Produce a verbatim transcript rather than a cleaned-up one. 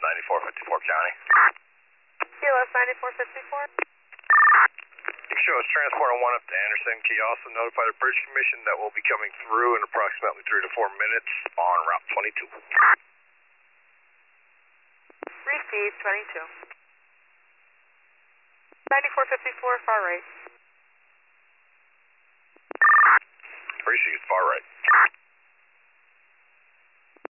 ninety-four fifty-four County. T L S ninety-four fifty-four. You can show us transport on one up to Anderson. Can you also notify the Bridge Commission that we'll be coming through in approximately three to four minutes on Route twenty-two. Received, twenty-two. ninety-four fifty-four, far right. Received, far right.